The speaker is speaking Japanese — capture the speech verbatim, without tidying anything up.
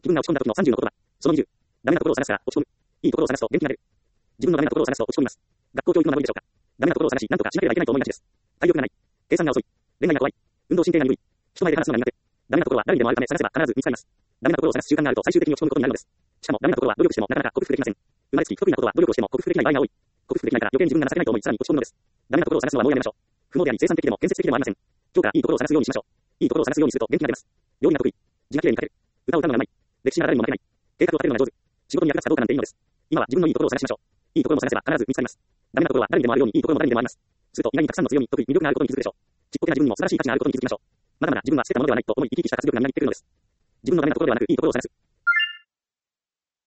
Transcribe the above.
気分が落ち込んだ時のさんじゅうの言葉。そのにじゅう。ダメなところを探したら落ち込む。いいところを探すと元気になる。自分のダメなところを探すと落ち込みます。学校教育の名残でしょうか。ダメなところを探し、なんとかしなければいけないと思いがちです。体力がない。計算が遅い。恋愛が怖い。運動神経が鈍い。人前で話すのが苦手。ダメなところは誰にでもあるため探せば必ず見つかります。ダメなところを探す習慣があると最終的に落ち込むことになるのです。しかもダメなところは努力してもなかなか克服できません。生まれつき不得意なことは努力をしても克服できない場合が多い。克服できないから余計に自分が情けないと思いさらに落ち込むのです。ダメなところを探すのはもうやめましょう。不毛であり生産的でも建設的でもありません。今日からいいところを探すようにしましょう。いいところを探すようにすると元気が出ます。料理が得意。字が綺麗に書ける。歌を歌うのがうまい。歴史なら誰にも負けない。計画を立てるのが上手。仕事に役立つかどうかなんていいのです。今は自分のいいところを探しましょう。いいところも探せば必ず見つかります。ダメなところは誰にでもあるようにいいところも誰にでもあります。すると意外にたくさんの強み、得意、魅力があることに気づくでしょう。ちっぽけな自分にも素晴らしい価値があることに気づきましょう。まだまだ自分は捨てたものではないと思い生き生きした活力がみなぎってくるのです。自分のダメなところではなくいいところを探す。